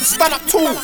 stand up tall.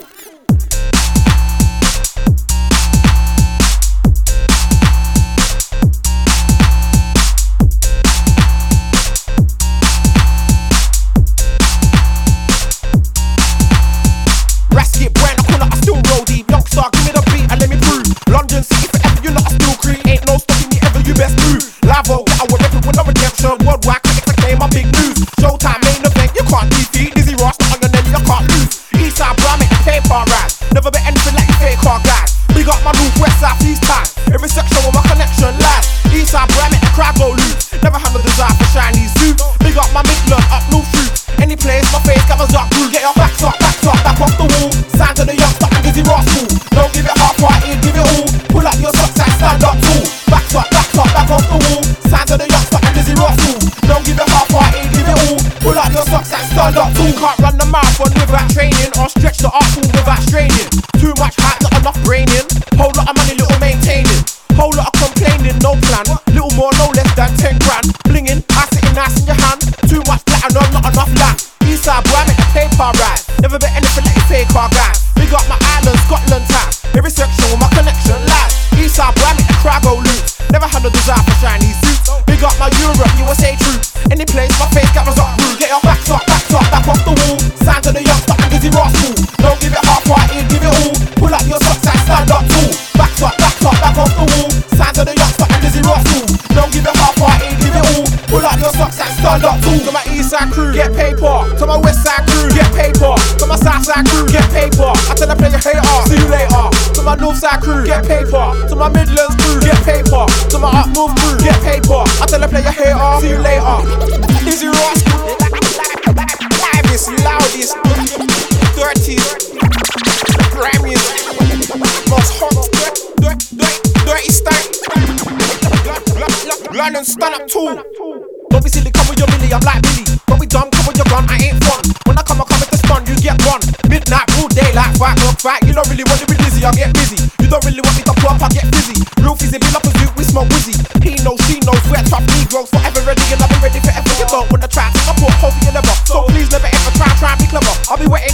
Rasket brand, I call it, I still roll deep. Youngstar, give me the beat and let me prove. London City forever, you lot are still creep. Ain't no stopping me ever, you best move. Lavo, get out with everyone, no redemption. Worldwide, critics acclaim my big news. Showtime, main event, you can't defeat. Dizzy Ross, not on your nelly, you can't lose. Eastside, bro, I make the paper rise. Never bet anything like you fake car guys. Big up my north, west, south, east time. Every section where my connection lies. Eastside, bro, I make the crowd go loose. Never had no desire for shiny suits. Big up my Midland, up North Troops. Any place, my face covers up, crew. Get your backs up, back off the wall. Sign to the youngster and Dizzy Ross fool. Don't give it half-hearted, give it all. Pull up your socks and stand up tall. Back off the wall. Sign to the youngster and Dizzy Ross fool. Don't give it half-hearted, give it all. Pull up your socks and stand up tall. Can't run the marathon without training, or stretch the arc without straining. Too much hype, not enough braining. Whole lot of money, little maintaining. Whole lot of complaining, no plan. Little more, no less than 10 grand. Blinging, I sitting nice in your hand. Too much platinum, not enough land. Eastside, boy, I make the paper rise. Never bet anything like you fake car guys. Big up my island, Scotland time. Every section with my connection lies. Eastside, boy, I make the crowd go loose. Never had no desire for shiny suits. Big up my Europe, USA troops. Any place, my face gathers up through. Get your backs up, back off the wall. Sign to the youngster and Dizzy Ross fool. Don't give it half-hearted, give it all. Pull up your socks and stand up tall. Back off the wall. Sign to the youngster and Dizzy Ross fool. Don't give it half-hearted, give it all. Pull up your socks and stand up tall. To my east side crew, get paper. To my west side crew, get paper. To my south side crew, get paper. I tell the player hater, see you later. To my north side crew, get paper. To my Midlands crew, get paper. To my up north crew, get paper. I tell the player hater, see you later. Dizzy Ross, livest, loudest, dirtiest, grimiest, most hot, dirty stank. London, stand up tall. Don't be silly, come with your Billy, I'm like Billy. Don't be dumb, come with your gun, I ain't fun. When I come with the stun, you get one. Midnight, all day, like fight. You don't really want to be dizzy, I get busy. You don't really want me to plump, I get busy. Real fizzy, be like a zoot, we smoke wizzy. He knows, she knows, we're tough Negroes. Forever ready and I'll be ready forever. You don't wanna try, I put hope in your never. So please never ever try and be clever. I'll be waiting